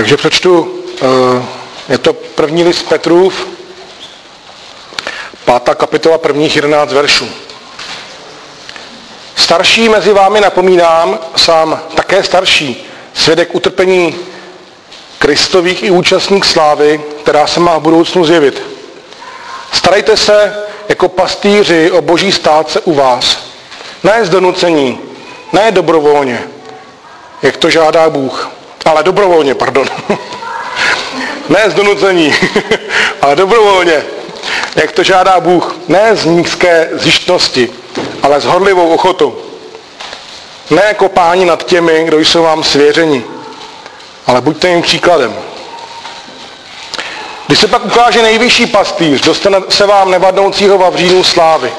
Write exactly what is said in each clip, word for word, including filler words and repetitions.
Takže přečtu, je to první list Petrův, pátá kapitola, prvních jedenáct veršů. Starší mezi vámi napomínám, sám také starší, svědek utrpení Kristových i účastník slávy, která se má v budoucnu zjevit. Starejte se jako pastýři o boží státce u vás. Ne z donucení, ne dobrovolně, jak to žádá Bůh. Ale dobrovolně, pardon. Ne z donucení, ale dobrovolně, jak to žádá Bůh. Ne z nízké zištnosti, ale s horlivou ochotou. Ne jako páni nad těmi, kdo jsou vám svěřeni, ale buďte jim příkladem. Když se pak ukáže nejvyšší pastýř, dostane se vám nevadnoucího vavřínu slávy.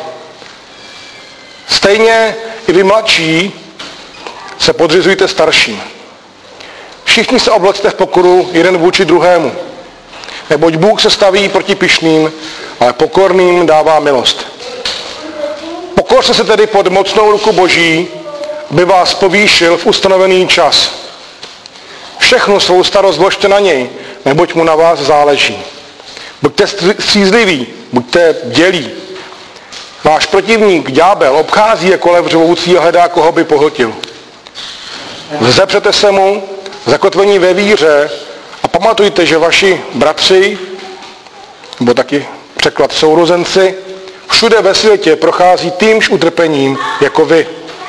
Stejně i vy mladší se podřizujte starším. Všichni se oblečte v pokoru jeden vůči druhému. Neboť Bůh se staví proti pyšným, ale pokorným dává milost. Pokořte se tedy pod mocnou ruku Boží, aby vás povýšil v ustanovený čas. Všechnu svou starost vložte na něj, neboť mu na vás záleží. Buďte střízliví, buďte bdělí. Váš protivník, ďábel, obchází jako lev řvoucí a hledá, koho by pohltil. Vzepřete se mu, zakotvení ve víře, a pamatujte, že vaši bratři, nebo taky překlad sourozenci, všude ve světě prochází týmž utrpením jako vy.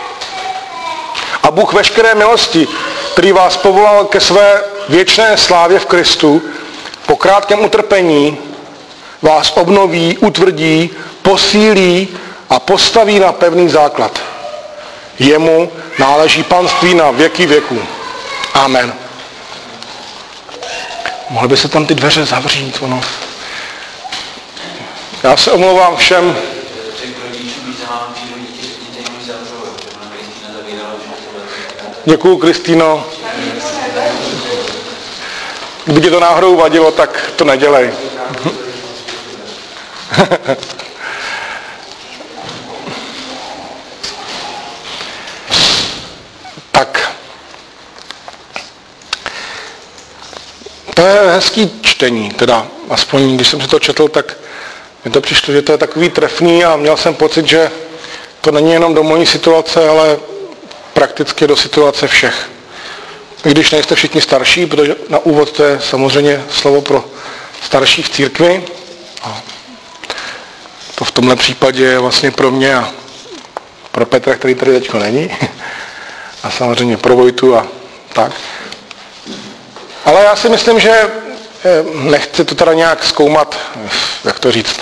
A Bůh veškeré milosti, který vás povolal ke své věčné slávě v Kristu, po krátkém utrpení vás obnoví, utvrdí, posílí a postaví na pevný základ. Jemu náleží panství na věky věků. Amen. Mohly by se tam ty dveře zavřít, ono. Já se omlouvám všem. Děkuju, Kristýno. Kdyby tě to náhodou vadilo, tak to nedělej. Tak. To je hezký čtení, teda aspoň když jsem si to četl, tak mi to přišlo, že to je takový trefný a měl jsem pocit, že to není jenom do mojí situace, ale prakticky do situace všech. I když nejste všichni starší, protože na úvod to je samozřejmě slovo pro starší v církvi. A to v tomhle případě je vlastně pro mě a pro Petra, který tady teďko není. A samozřejmě pro Vojtu a tak. Ale já si myslím, že nechci to teda nějak zkoumat, jak to říct,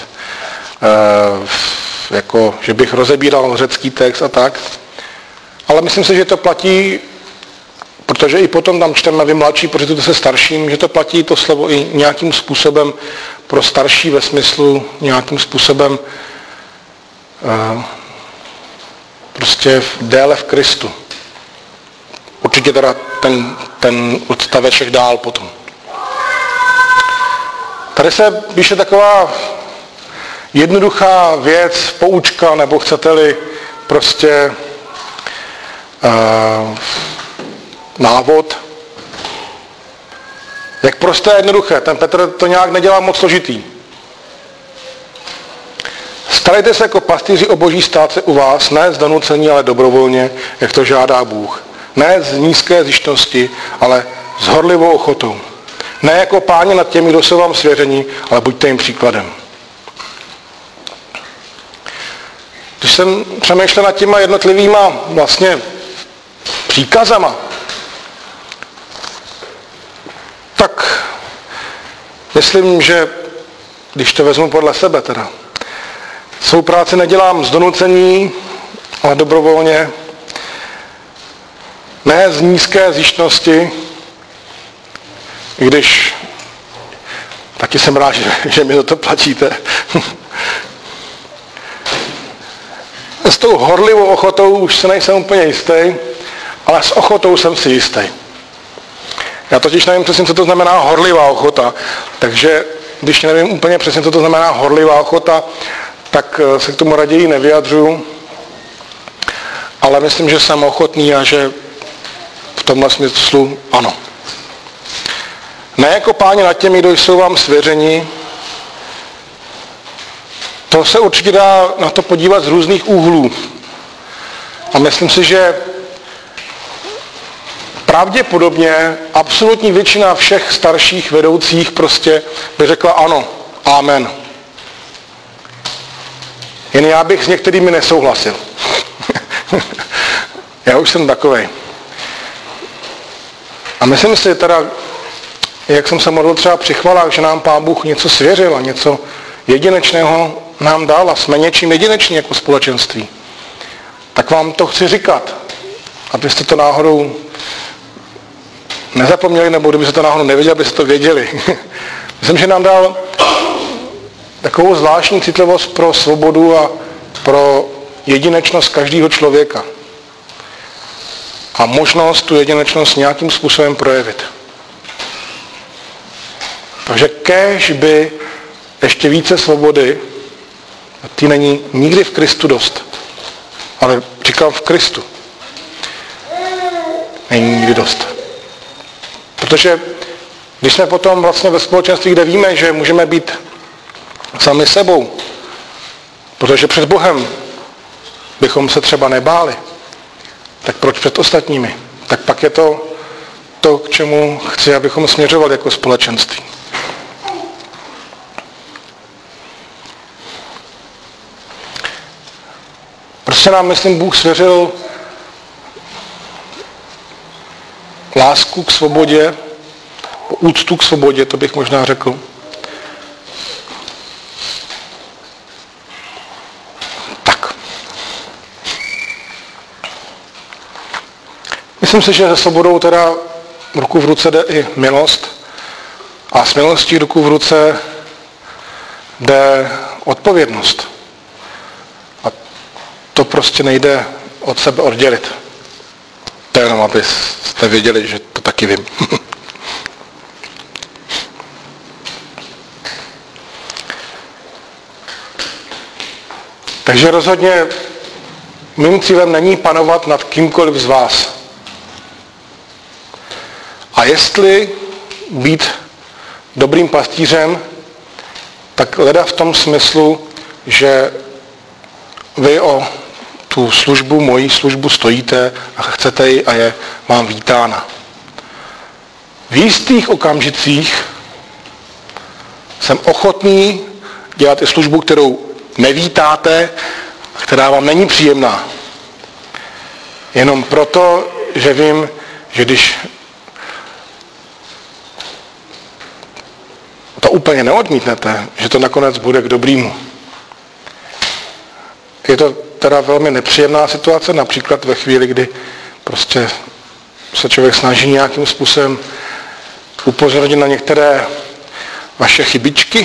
jako, že bych rozebíral řecký text a tak. Ale myslím si, že to platí, protože i potom tam čteme vy mladší, protože se starším, že to platí to slovo i nějakým způsobem pro starší ve smyslu nějakým způsobem uh, prostě déle v Kristu. Určitě teda ten, ten odstaveček dál potom. Tady se píše taková jednoduchá věc, poučka, nebo chcete-li prostě uh, návod. Jak prosté a jednoduché. Ten Petr to nějak nedělá moc složitý. Starejte se jako pastýři o boží státce u vás, ne z donucení, ale dobrovolně, jak to žádá Bůh. Ne z nízké zištnosti, ale s horlivou ochotou. Ne jako páni nad těmi, kdo jsou vám svěření, ale buďte jim příkladem. Když jsem přemýšlel nad těma jednotlivýma vlastně příkazama, tak myslím, že když to vezmu podle sebe teda, svou práci nedělám z donucení, ale dobrovolně, ne z nízké zištnosti, i když taky jsem rád, že, že mi za to platíte. S tou horlivou ochotou už se nejsem úplně jistý, ale s ochotou jsem si jistý. Já totiž nevím přesně, co to znamená horlivá ochota, takže když nevím úplně přesně, co to znamená horlivá ochota, tak se k tomu raději nevyjadřuju, ale myslím, že jsem ochotný a že v tomhle smyslu ano. Ne jako páni nad těmi, kdo jsou vám svěřeni. To se určitě dá na to podívat z různých úhlů. A myslím si, že pravděpodobně absolutní většina všech starších vedoucích prostě by řekla ano, amen. Jen já bych s některými nesouhlasil. Já už jsem takovej. A myslím si teda, jak jsem se modlil třeba při chvalách, že nám Pán Bůh něco svěřil a něco jedinečného nám dal a jsme něčím jedinečný jako společenství. Tak vám to chci říkat, abyste to náhodou nezapomněli, nebo kdybyste to náhodou nevěděli, abyste to věděli. Myslím, že nám dal takovou zvláštní citlivost pro svobodu a pro jedinečnost každého člověka. A možnost tu jedinečnost nějakým způsobem projevit. Takže kéž by ještě více svobody, a ty není nikdy v Kristu dost. Ale říkám v Kristu. Není nikdy dost. Protože když jsme potom vlastně ve společenství, kde víme, že můžeme být sami sebou, protože před Bohem bychom se třeba nebáli, tak proč před ostatními? Tak pak je to to, k čemu chci, abychom směřovali jako společenství. Prostě nám, myslím, Bůh svěřil lásku k svobodě, úctu k svobodě, to bych možná řekl. Tak. Myslím si, že se svobodou teda ruku v ruce jde i milost a s milostí ruku v ruce jde odpovědnost. A to prostě nejde od sebe oddělit. To je jenom, abyste věděli, že to taky vím. Takže rozhodně mým cílem není panovat nad kýmkoliv z vás. A jestli být dobrým pastýřem, tak leda v tom smyslu, že vy o tu službu, moji službu stojíte a chcete ji a je vám vítána. V jistých okamžicích jsem ochotný dělat i službu, kterou nevítáte a která vám není příjemná. Jenom proto, že vím, že když to úplně neodmítnete, že to nakonec bude k dobrýmu. Je to teda velmi nepříjemná situace, například ve chvíli, kdy prostě se člověk snaží nějakým způsobem upozornit na některé vaše chybičky,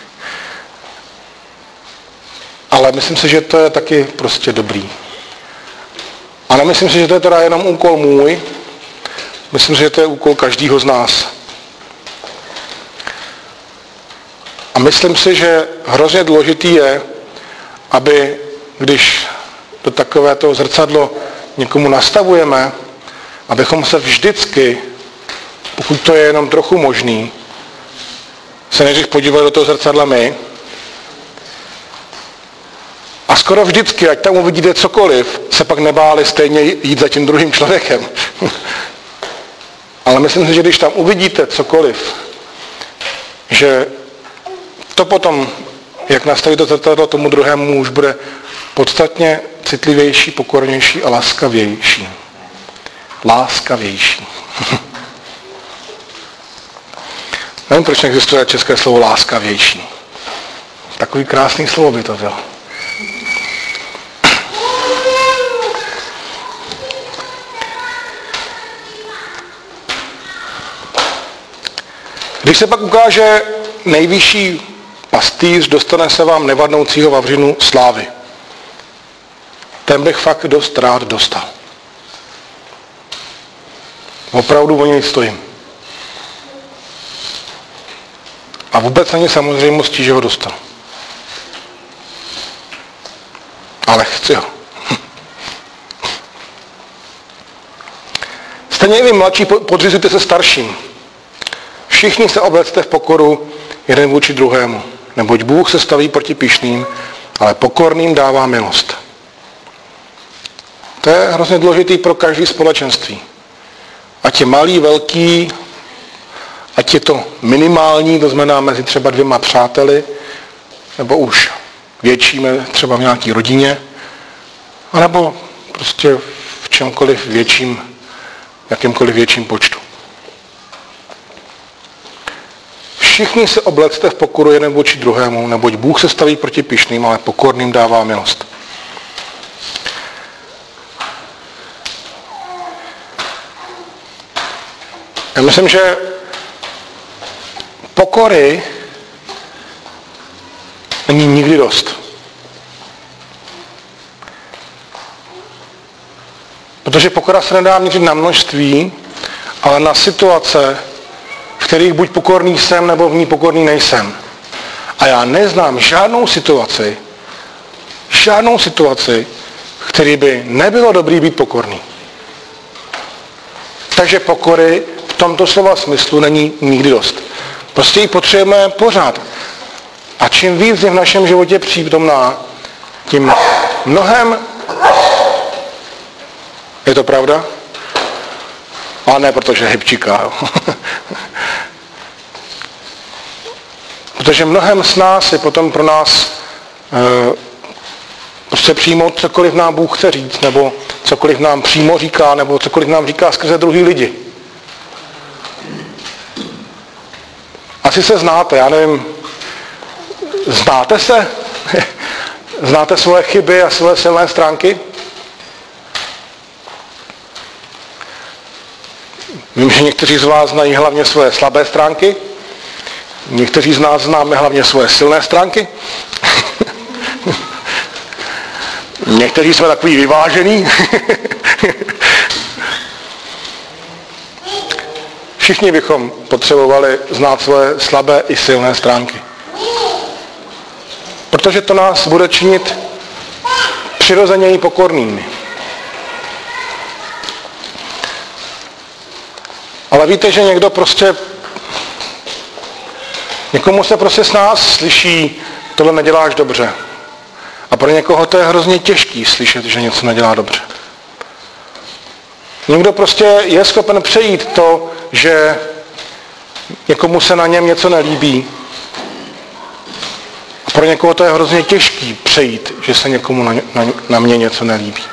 ale myslím si, že to je taky prostě dobrý. A nemyslím si, že to je teda jenom úkol můj, myslím si, že to je úkol každého z nás. A myslím si, že hrozně důležitý je, aby když do takovéto zrcadlo někomu nastavujeme, abychom se vždycky, pokud to je jenom trochu možný, se nejdřív podívali do toho zrcadla my a skoro vždycky, ať tam uvidíte cokoliv, se pak nebáli stejně jít za tím druhým člověkem. Ale myslím si, že když tam uvidíte cokoliv, že to potom, jak nastaví to zrcadlo tomu druhému, už bude podstatně citlivější, pokornější a láskavější. Láskavější. Nevím, proč neexistuje české slovo láskavější. Takový krásný slovo by to bylo. Když se pak ukáže nejvyšší pastýř, dostane se vám nevadnoucího vavřinu slávy. Ten bych fakt dost rád dostal. Opravdu o něj stojím. A vůbec není samozřejmostí, že ho dostal. Ale chci ho. Stejně i vy mladší, podřizujte se starším. Všichni se oblecte v pokoru jeden vůči druhému, neboť Bůh se staví proti pyšným, ale pokorným dává milost. To je hrozně důležitý pro každé společenství. Ať je malý, velký, ať je to minimální, to znamená mezi třeba dvěma přáteli, nebo už větší, třeba v nějaké rodině, anebo prostě v čemkoliv větším, jakýmkoliv větším počtu. Všichni se oblecte v pokoru jeden vůči druhému, neboť Bůh se staví proti pyšným, ale pokorným dává milost. Já myslím, že pokory není nikdy dost. Protože pokora se nedá měřit na množství, ale na situace, v kterých buď pokorný jsem, nebo v ní pokorný nejsem. A já neznám žádnou situaci, žádnou situaci, v které by nebylo dobrý být pokorný. Takže pokory v tomto slova smyslu není nikdy dost. Prostě ji potřebujeme pořád. A čím víc je v našem životě přítomná, tím mnohem... Je to pravda? Ale ne, protože hybčíká. Protože mnohem s nás je potom pro nás e, prostě přijmout cokoliv nám Bůh chce říct, nebo cokoliv nám přímo říká, nebo cokoliv nám říká skrze druhý lidi. Asi se znáte, já nevím, znáte se? Znáte svoje chyby a svoje silné stránky? Vím, že někteří z vás znají hlavně svoje slabé stránky, někteří z nás známe hlavně svoje silné stránky. Někteří jsme takový vyvážený. Všichni bychom potřebovali znát svoje slabé i silné stránky. Protože to nás bude činit přirozeněji pokornými. Ale víte, že někdo prostě, někomu se prostě s nás slyší, tohle neděláš dobře. A pro někoho to je hrozně těžký slyšet, že něco nedělá dobře. Někdo prostě je schopen přejít to, že někomu se na něm něco nelíbí. A pro někoho to je hrozně těžký přejít, že se někomu na, na, na mě něco nelíbí.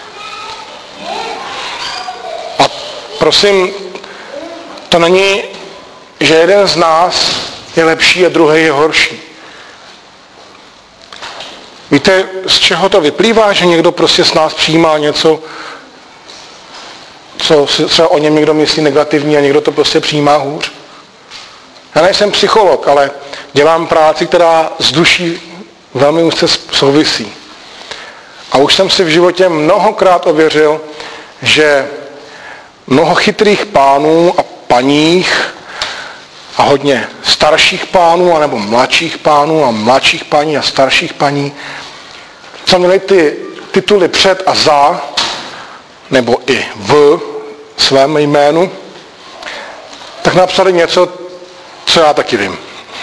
A prosím, to není, že jeden z nás je lepší a druhý je horší. Víte, z čeho to vyplývá, že někdo prostě s nás přijímá něco, co si třeba o něm někdo myslí negativní a někdo to prostě přijímá hůř? Já nejsem psycholog, ale dělám práci, která s duší velmi úzce souvisí. A už jsem si v životě mnohokrát ověřil, že mnoho chytrých pánů a paních a hodně starších pánů, anebo mladších pánů a mladších paní a starších paní, co měli ty tituly před a za, nebo i v svém jménu, tak napsali něco, co já taky vím.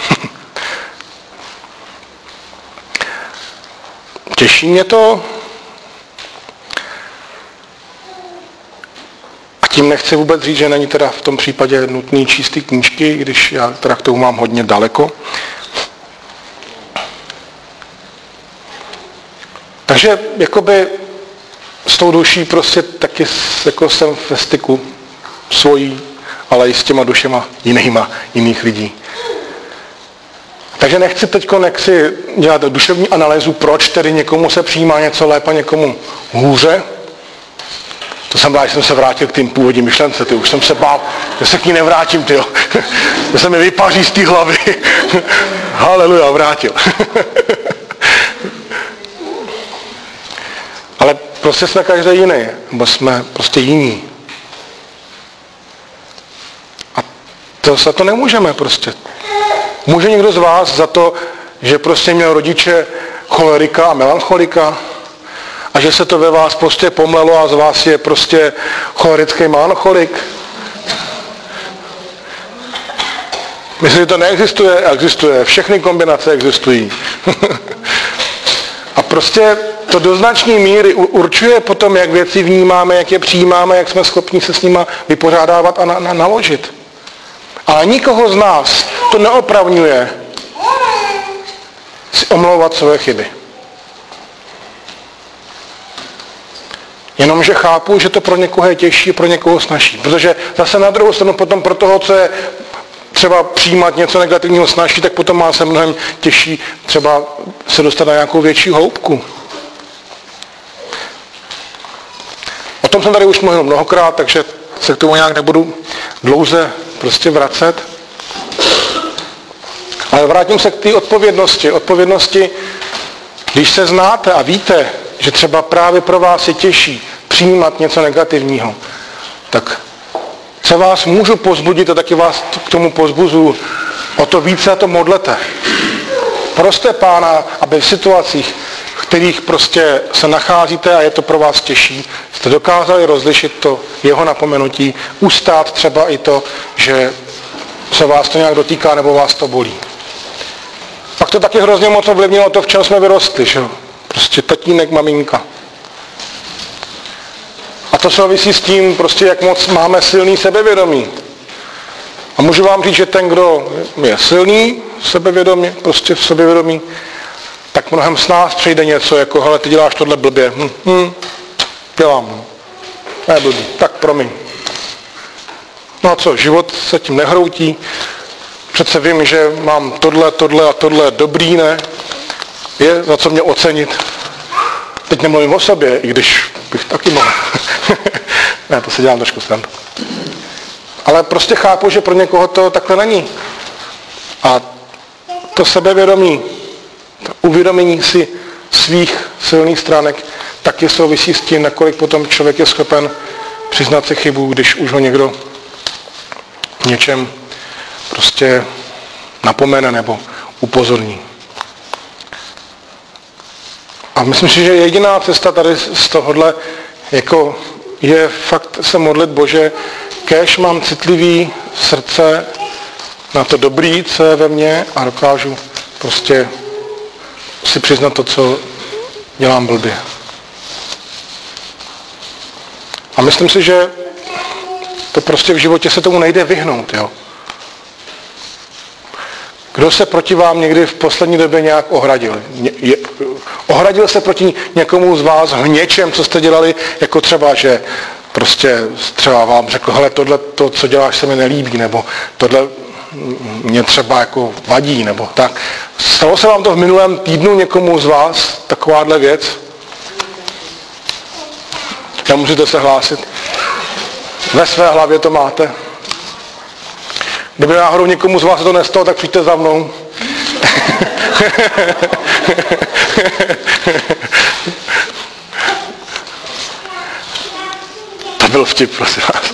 Těší mě to. A tím nechci vůbec říct, že není teda v tom případě nutný číst ty knížky, když já teda k tomu mám hodně daleko. Takže jakoby s tou duší prostě taky jako jsem ve styku svojí, ale i s těma dušema jinýma, jiných lidí. Takže nechci teďko nechci dělat duševní analýzu, proč tedy někomu se přijímá něco lépe, někomu hůře. To jsem rád, že jsem se vrátil k tým původním myšlence, ty už jsem se bál, že se k ní nevrátím, tyjo. Že se mi vypaří z té hlavy. Haleluja, vrátil. Ale prostě jsme každý jiný, nebo jsme prostě jiní. A to za to nemůžeme prostě. Může někdo z vás za to, že prostě měl rodiče cholerika a melancholika a že se to ve vás prostě pomlelo a z vás je prostě cholerický melancholik? Myslím, že to neexistuje, existuje. Všechny kombinace existují. A prostě to do značné míry určuje potom, jak věci vnímáme, jak je přijímáme, jak jsme schopni se s nima vypořádávat a na, na, naložit. Ale nikoho z nás to neopravňuje si omlouvat své chyby. Jenomže chápu, že to pro někoho je těžší, pro někoho snažší. Protože zase na druhou stranu potom pro toho, co je třeba přijímat něco negativního snaží, tak potom má se mnohem těžší třeba se dostat na nějakou větší hloubku. O tom jsem tady už mluvil mnohokrát, takže se k tomu nějak nebudu dlouze prostě vracet. Ale vrátím se k té odpovědnosti. Odpovědnosti, když se znáte a víte, že třeba právě pro vás je těžší přijímat něco negativního, tak se vás můžu pozbudit a taky vás k tomu pozbuzuju. O to více a to modlete. Proste Pána, aby v situacích, v kterých prostě se nacházíte a je to pro vás těžší, jste dokázali rozlišit to jeho napomenutí, ustát třeba i to, že se vás to nějak dotýká nebo vás to bolí. Pak to taky hrozně moc ovlivnilo to, v čem jsme vyrostli, že? Prostě tatínek, maminka. A to souvisí s tím, prostě jak moc máme silný sebevědomí. A můžu vám říct, že ten, kdo je silný sebevědomí, prostě v sebevědomí, tak mnohem s nás přejde něco, jako hele, ty děláš tohle blbě. Hm, hm, dělám. Ne blbý, tak promiň. No a co, život se tím nehroutí. Přece vím, že mám tohle, tohle a tohle dobrý, ne? Je za co mě ocenit. Teď nemluvím o sobě, i když bych taky mohl. Ne, to si dělám trošku srandu. Ale prostě chápu, že pro někoho to takhle není. A to sebevědomí, to uvědomění si svých silných stránek taky souvisí s tím, nakolik potom člověk je schopen přiznat si chybu, když už ho někdo v něčem prostě napomene nebo upozorní. A myslím si, že jediná cesta tady z tohohle jako je fakt se modlit, Bože, kéž mám citlivý srdce na to dobrý, co je ve mně a dokážu prostě si přiznat to, co dělám blbě. A myslím si, že to prostě v životě se tomu nejde vyhnout, jo. Kdo se proti vám někdy v poslední době nějak ohradil? Je, ohradil se proti někomu z vás v něčem, co jste dělali, jako třeba, že prostě třeba vám řekl, hele, tohle, to, co děláš, se mi nelíbí, nebo tohle mě třeba jako vadí, nebo tak. Stalo se vám to v minulém týdnu někomu z vás, takováhle věc? Nemůžete se hlásit? Ve své hlavě to máte? Kdyby náhodou někomu z vás to nestalo, tak přijďte za mnou. To byl vtip, prosím vás.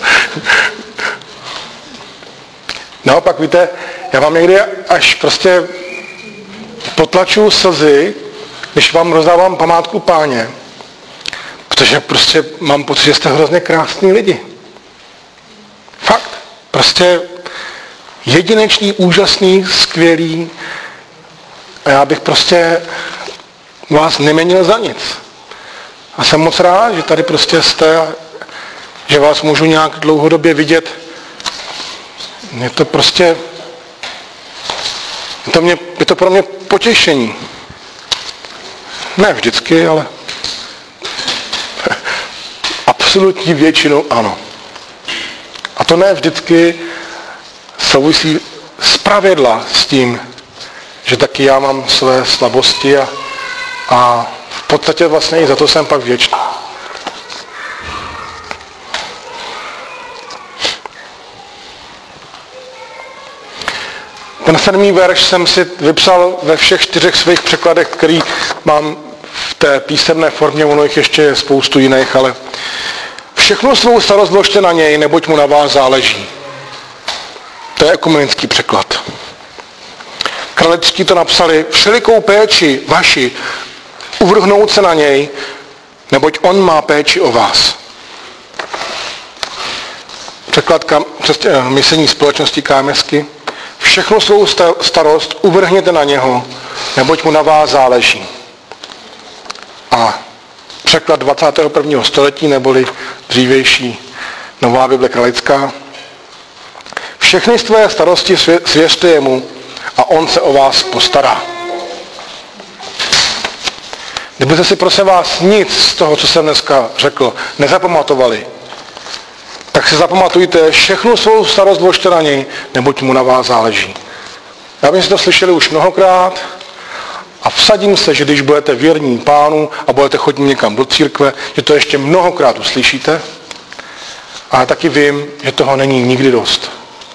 Naopak, víte, já vám někdy až prostě potlačuju slzy, když vám rozdávám památku Páně. Protože prostě mám pocit, že jste hrozně krásní lidi. Fakt. Prostě jedinečný, úžasný, skvělý. A já bych prostě vás neměnil za nic. A jsem moc rád, že tady prostě jste a že vás můžu nějak dlouhodobě vidět. Je to prostě, je to, mě, je to pro mě potěšení. Ne vždycky, ale absolutní většinou ano. A to ne vždycky souvisí zpravidla s tím, že taky já mám své slabosti a, a v podstatě vlastně i za to jsem pak vděčný. Ten sedmý verš jsem si vypsal ve všech čtyřech svých překladech, který mám v té písemné formě, ono jich ještě je spoustu jiných, ale všechnu svou starost vložte na něj, neboť mu na vás záleží. To je ekumenický překlad. Kraličtí to napsali, všelikou péči vaši, uvrhnout se na něj, neboť on má péči o vás. Překlad kam, misijní společnosti Kámesky. všechnu svou starost uvrhněte na něho, neboť mu na vás záleží. A překlad dvacátého prvního století, neboli dřívější Nová Bible kralická. Všechny své starosti svěřte jemu a on se o vás postará. Kdybyste si prosím vás nic z toho, co jsem dneska řekl, nezapamatovali, tak si zapamatujte, všechnu svou starost vložte na něj, neboť mu na vás záleží. Já bych si to slyšeli už mnohokrát a vsadím se, že když budete věrní Pánu a budete chodit někam do církve, že to ještě mnohokrát uslyšíte, ale taky vím, že toho není nikdy dost.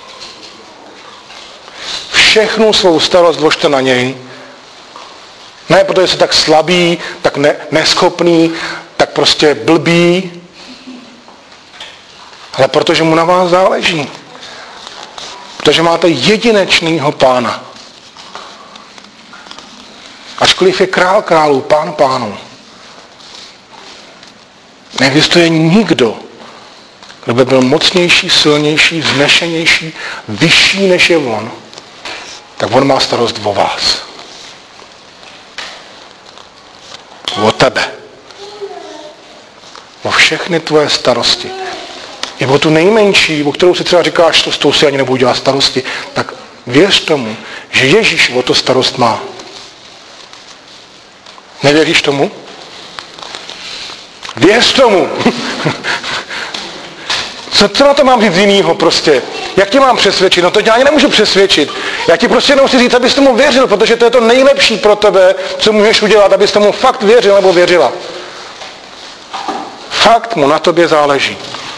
Všechnu svou starost vložte na něj, ne protože jste tak slabý, tak ne, neschopný, tak prostě blbý, ale protože mu na vás záleží. Protože máte jedinečného Pána. Ačkoliv je král králů, pán pánů. Neexistuje nikdo, kdo by byl mocnější, silnější, vznešenější, vyšší než je on, tak on má starost o vás. O tebe. O všechny tvoje starosti. I o tu nejmenší, o kterou si třeba říkáš, to s tou si ani nebudu dělat starosti, tak věř tomu, že Ježíš o to starost má. Nevěříš tomu? Věř tomu. Co, co na to mám říct jinýho prostě? Jak tě mám přesvědčit? No to tě ani nemůžu přesvědčit. Já ti prostě jenom chci říct, abys tomu věřil, protože to je to nejlepší pro tebe, co můžeš udělat, abys tomu fakt věřil nebo věřila. Fakt mu na tobě záleží.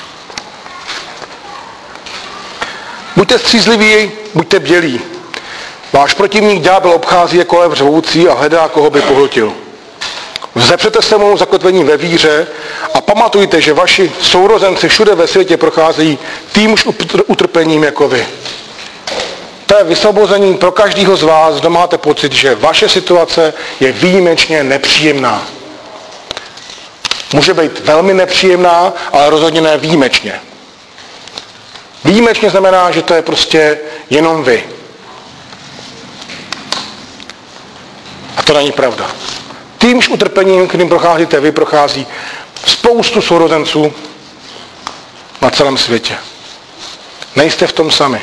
Buďte střízliví, buďte bdělí. Váš protivník ďábel obchází jako lev řvoucí a hledá, koho by pohltil. Vzepřete se mu zakotvení ve víře a pamatujte, že vaši sourozenci všude ve světě procházejí týmž utrpením jako vy. To je vysvobození pro každého z vás, kdo máte pocit, že vaše situace je výjimečně nepříjemná. Může být velmi nepříjemná, ale rozhodně ne výjimečně. Výjimečně znamená, že to je prostě jenom vy. A to není pravda. Týmž utrpením, kterým procházíte vy, prochází spoustu sourozenců na celém světě. Nejste v tom sami.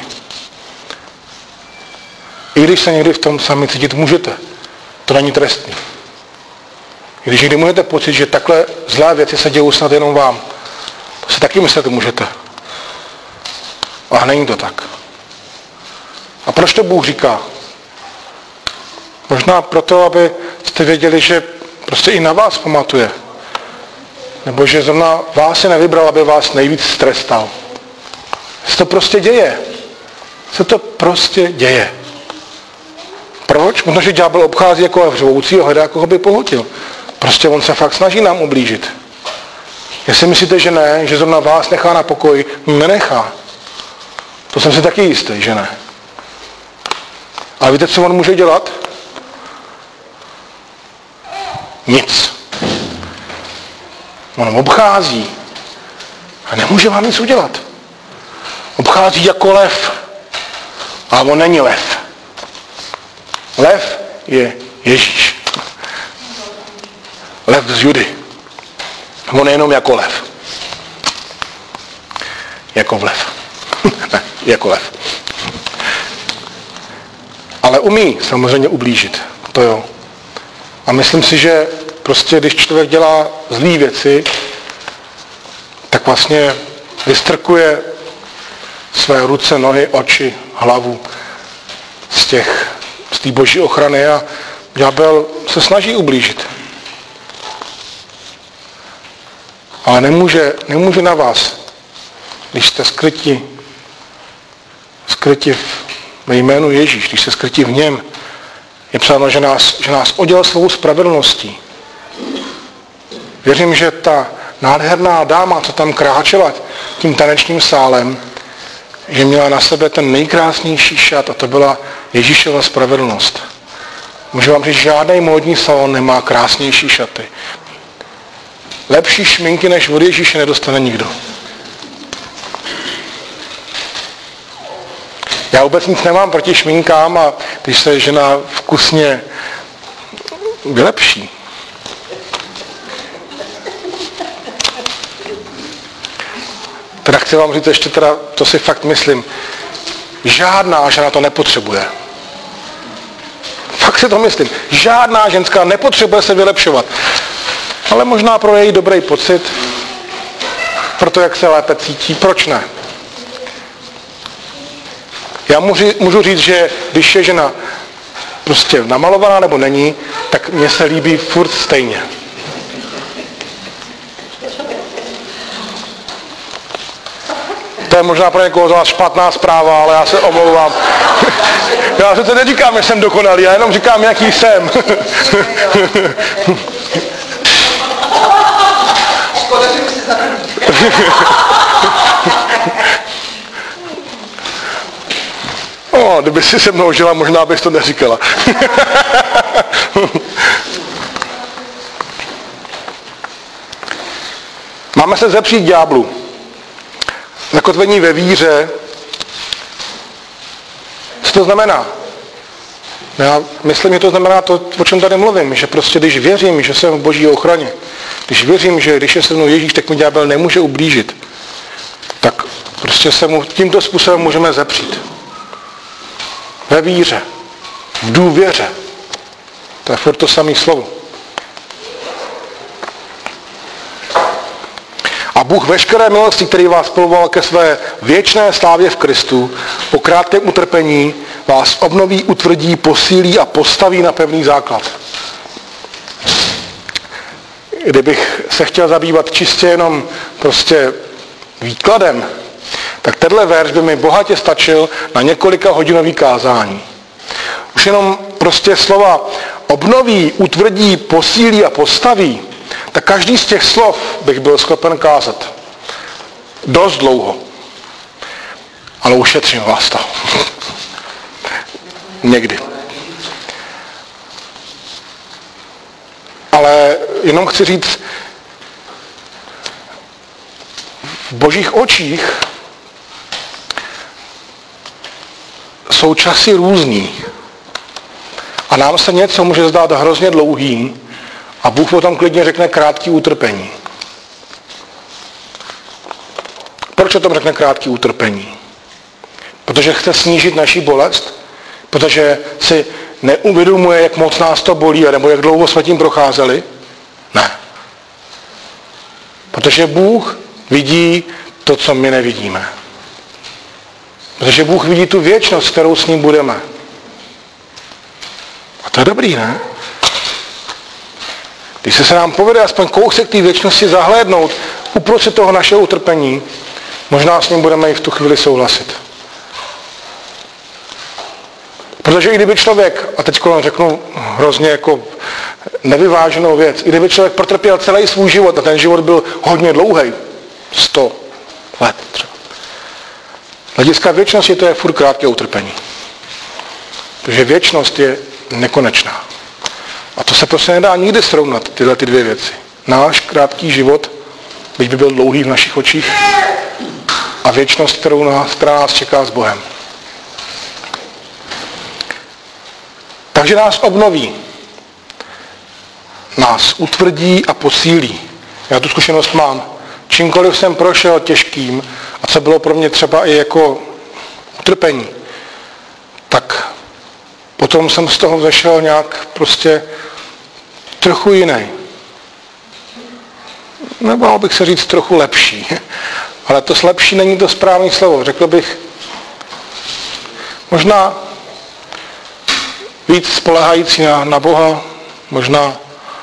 I když se někdy v tom sami cítit můžete, to není trestný. I když někdy můžete pocit, že takhle zlé věci se dějou snad jenom vám, to si taky myslet můžete. Ale není to tak. A proč to Bůh říká? Možná proto, aby jste věděli, že prostě i na vás pamatuje. Nebo že zrovna vás si nevybral, aby vás nejvíc trestal. Se to prostě děje. Se to prostě děje. Proč? Protože ďábel obchází jako lev řvoucí a hledá, koho by pohltil. Prostě on se fakt snaží nám ublížit. Jestli myslíte, že ne, že zrovna vás nechá na pokoji, nenechá. To jsem si taky jistý, že ne. Ale víte, co on může dělat? Nic. On obchází a nemůže vám nic udělat. Obchází jako lev. A on není lev. Lev je Ježíš. Lev z Judy. On je jenom jako lev. Jako lev. Ne, jako lev. Ale umí samozřejmě ublížit. To jo. A myslím si, že prostě, když člověk dělá zlý věci, tak vlastně vystrkuje své ruce, nohy, oči, hlavu z těch, z té boží ochrany a ďábel se snaží ublížit. Ale nemůže, nemůže na vás, když jste skryti, skryti ve jménu Ježíš, když jste skryti v něm, je psáno, že nás, že nás oděl svou spravedlností. Věřím, že ta nádherná dáma, co tam kráčela tím tanečním sálem, že měla na sebe ten nejkrásnější šat a to byla Ježíšova spravedlnost. Můžu vám říct, žádný módní salon nemá krásnější šaty. Lepší šminky než od Ježíše nedostane nikdo. Já vůbec nic nemám proti šminkám a když se žena vkusně vylepší. Teda chci vám říct ještě teda, to si fakt myslím, žádná žena to nepotřebuje. Fakt si to myslím. Žádná ženská nepotřebuje se vylepšovat. Ale možná pro její dobrý pocit, pro to, jak se lépe cítí, proč ne? Já můžu, můžu říct, že když je žena prostě namalovaná nebo není, tak mně se líbí furt stejně. To je možná pro někoho z vás špatná zpráva, ale já se omlouvám. Já se to neříkám, že jsem dokonalý, já jenom říkám, jaký jsem. O, kdyby si se mnou žila, možná bys to neříkala. Máme se zepřít ďáblu. Zakotvení ve víře. Co to znamená? Já myslím, že to znamená to, o čem tady mluvím, že prostě když věřím, že jsem v Boží ochraně, když věřím, že když je se mnou Ježíš, tak mi ďábel nemůže ublížit, tak prostě se mu tímto způsobem můžeme zepřít. Ve víře, v důvěře. To je furt to samé slovo. A Bůh veškeré milosti, který vás spoloval ke své věčné slávě v Kristu, po krátkém utrpení vás obnoví, utvrdí, posílí a postaví na pevný základ. Kdybych se chtěl zabývat čistě jenom prostě výkladem, tak tenhle verš by mi bohatě stačil na několika hodinový kázání. Už jenom prostě slova obnoví, utvrdí, posílí a postaví, tak každý z těch slov bych byl schopen kázat. Dost dlouho. Ale ušetřím vás to. Někdy. Ale jenom chci říct, v Božích očích jsou časy různý. A nám se něco může zdát hrozně dlouhým a Bůh potom klidně řekne krátký utrpení. Proč o tom řekne krátký utrpení? Protože chce snížit naši bolest? Protože si neuvědomuje, jak moc nás to bolí, nebo jak dlouho jsme tím procházeli? Ne. Protože Bůh vidí to, co my nevidíme. Protože Bůh vidí tu věčnost, kterou s ním budeme. A to je dobrý, ne? Když se nám povede aspoň kousek té věčnosti zahlédnout uprostřed toho našeho utrpení, možná s ním budeme i v tu chvíli souhlasit. Protože i kdyby člověk, a teď řeknu hrozně jako nevyváženou věc, i kdyby člověk protrpěl celý svůj život a ten život byl hodně dlouhý, sto let třeba. Hlediska věčnosti to je furt krátké utrpení. Protože věčnost je nekonečná. A to se prostě nedá nikdy srovnat, tyhle ty dvě věci. Náš krátký život, byť by byl dlouhý v našich očích, a věčnost, kterou nás, která nás čeká s Bohem. Takže nás obnoví. Nás utvrdí a posílí. Já tu zkušenost mám. Čímkoliv jsem prošel těžkým, a co bylo pro mě třeba i jako utrpení, tak potom jsem z toho vzešel nějak prostě trochu jiný. Nebo bych se říct trochu lepší. Ale to lepší není to správné slovo. Řekl bych možná víc spolehající na, na Boha, možná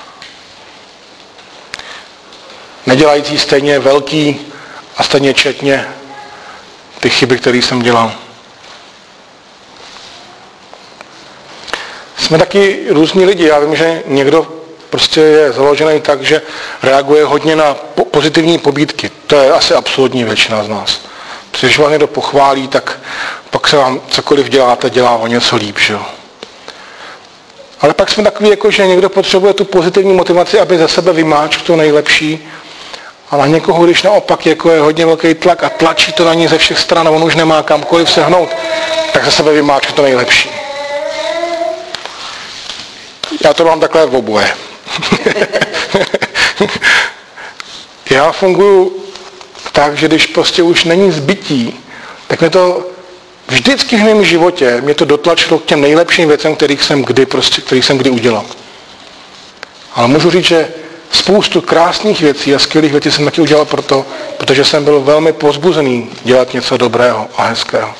nedělající stejně velký a stejně četně ty chyby, které jsem dělal. Jsme taky různí lidi. Já vím, že někdo prostě je založený tak, že reaguje hodně na po- pozitivní pobídky. To je asi absolutní většina z nás. Protože když vás někdo pochválí, tak pak se vám cokoliv děláte, dělá o něco líp, že jo. Ale pak jsme takový, jako že někdo potřebuje tu pozitivní motivaci, aby ze sebe vymáčkl to nejlepší A na někoho, když naopak jako je hodně velký tlak a tlačí to na ní ze všech stran a on už nemá kamkoliv se hnout, tak ze sebe vymáčkne to nejlepší. Já to mám takhle v oboje. Já funguji tak, že když prostě už není zbytí, tak mě to vždycky v mém životě mě to dotlačilo k těm nejlepším věcem, kterých jsem kdy, prostě, kterých jsem kdy udělal. Ale můžu říct, že spoustu krásných věcí a skvělých věcí jsem taky udělal proto, protože jsem byl velmi povzbuzený dělat něco dobrého a hezkého.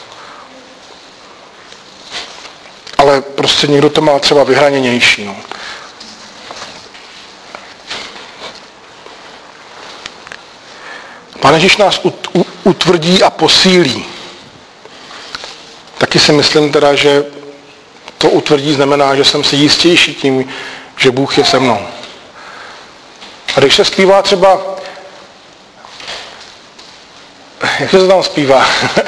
Ale prostě někdo to má třeba vyhraněnější. No. Pán Ježíš nás utvrdí a posílí. Taky si myslím teda, že to utvrdí znamená, že jsem si jistější tím, že Bůh je se mnou. A když se zpívá třeba, jak se to tam zpívá?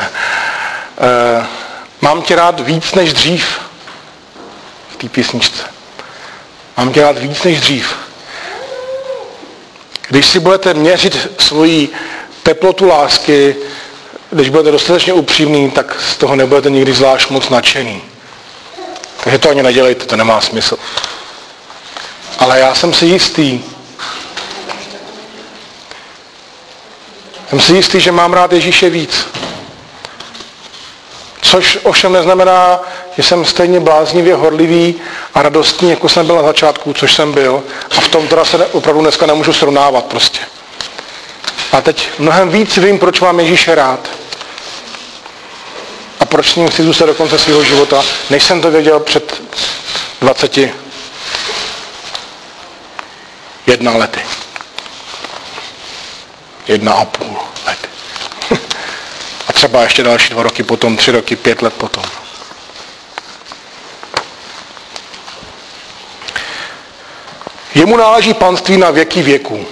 Mám tě rád víc než dřív v té písničce. Mám tě rád víc než dřív. Když si budete měřit svoji teplotu lásky, když budete dostatečně upřímný, tak z toho nebudete nikdy zvlášť moc nadšený. Takže to ani nedělejte, to nemá smysl. Ale já jsem si jistý, jsem si jistý, že mám rád Ježíše víc. Což ovšem neznamená, že jsem stejně bláznivě horlivý a radostný, jako jsem byl na začátku, což jsem byl. A v tom teda se opravdu dneska nemůžu srovnávat prostě. A teď mnohem víc vím, proč mám Ježíše rád. A proč s ním chci zůstat do konce svého života, než jsem to věděl před dvaceti jedna lety. Jedna a půl lety. A třeba ještě další dva roky potom, tři roky, pět let potom. Jemu náleží panství na věky věků.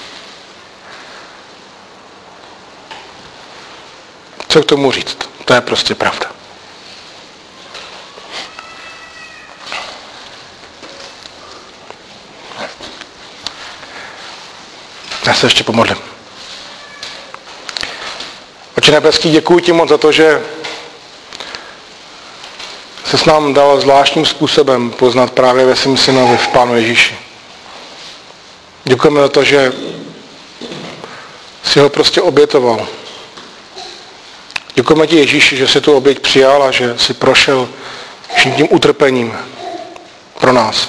Co k tomu říct? To je prostě pravda. Já se ještě pomodlím. Otče nebeský, děkuji ti moc za to, že se s nám dal zvláštním způsobem poznat právě ve svém synovi v Pánu Ježíši. Děkujeme za to, že jsi ho prostě obětoval. Děkujeme ti, Ježíši, že jsi tu oběť přijal a že jsi prošel vším tím utrpením pro nás.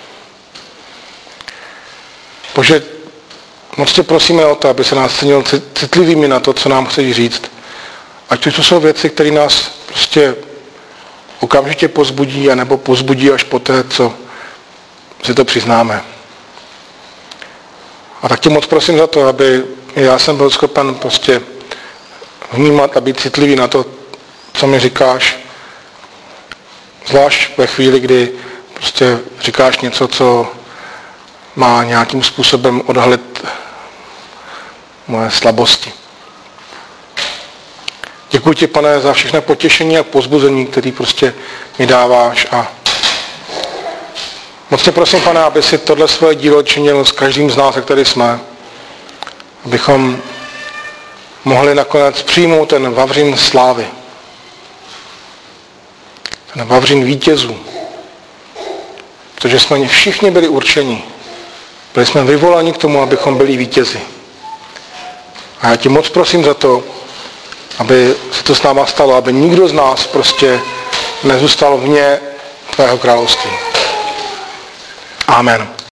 Bože, moc tě prosíme o to, aby se nás cenil citlivými na to, co nám chceš říct. Ať to jsou věci, které nás prostě okamžitě pozbudí, anebo pozbudí až poté, co si to přiznáme. A tak tě moc prosím za to, aby já jsem byl schopen prostě vnímat a být citlivý na to, co mi říkáš. Zvlášť ve chvíli, kdy prostě říkáš něco, co má nějakým způsobem odhalit moje slabosti. Děkuji ti, Pane, za všechno potěšení a pozbuzení, které prostě mi dáváš. A moc tě prosím, Pane, aby si tohle svoje dílo činil s každým z nás, jak tady jsme. Abychom mohli nakonec přijmout ten vavřín slávy. Ten vavřín vítězů. Protože jsme všichni byli určeni. Byli jsme vyvoláni k tomu, abychom byli vítězi. A já ti moc prosím za to, aby se to s náma stalo, aby nikdo z nás prostě nezůstal vně tvého království. Amen.